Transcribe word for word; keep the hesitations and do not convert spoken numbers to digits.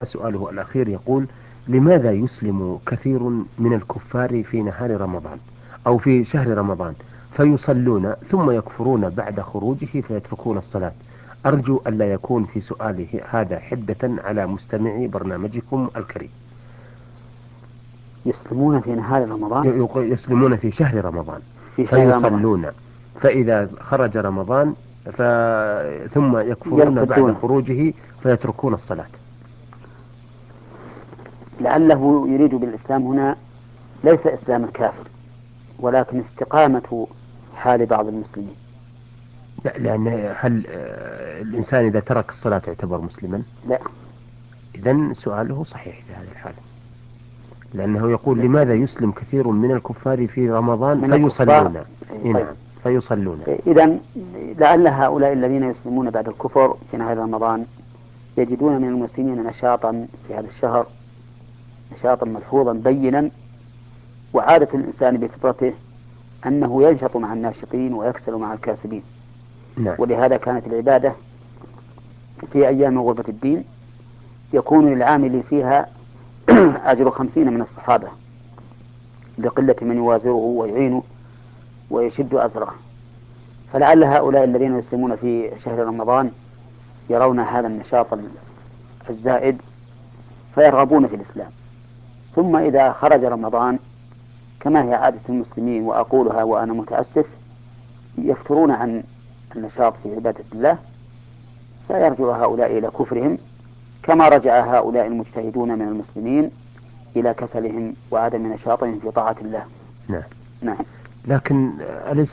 سؤاله الأخير يقول: لماذا يسلم كثير من الكفار في نهار رمضان أو في شهر رمضان فيصلون ثم يكفرون بعد خروجه فيتركون الصلاة؟ أرجو ألا يكون في سؤاله هذا حدة على مستمعي برنامجكم الكريم. يسلمون في نهار رمضان. يق- يسلمون في شهر رمضان في شهر رمضان فيصلون، فإذا خرج رمضان ف... ثم يكفرون بعد يرتدون. خروجه فيتركون الصلاة. لعله يريد بالإسلام هنا ليس إسلام الكافر، ولكن استقامة حال بعض المسلمين. لا، لأن هل آه، الإنسان إذا ترك الصلاة يعتبر مسلما؟ لا. إذن سؤاله صحيح في هذه الحالة، لأنه يقول: لا. لماذا يسلم كثير من الكفار في رمضان من الكفار. فيصلون؟ إيه، إيه طيب. نعم، فيصلون. إذن لعل هؤلاء الذين يسلمون بعد الكفر في نهار رمضان يجدون من المسلمين نشاطا في هذا الشهر، نشاطا ملحوظا بينا، وعادة الإنسان بفطرته أنه ينشط مع الناشطين ويكسل مع الكاسبين. نعم. ولهذا كانت العبادة في أيام غربة الدين يكون للعامل فيها أجر خمسين من الصحابة لقلة من يوازره ويعينه ويشد أزره. فلعل هؤلاء الذين يسلمون في شهر رمضان يرون هذا النشاط الزائد فيرغبون في الإسلام، ثم إذا خرج رمضان كما هي عادة المسلمين، وأقولها وأنا متأسف، يفترون عن النشاط في عبادة الله، فيرجع هؤلاء إلى كفرهم، كما رجع هؤلاء المجتهدون من المسلمين إلى كسلهم وعدم نشاطهم في طاعة الله. نعم. نعم. لكن أليس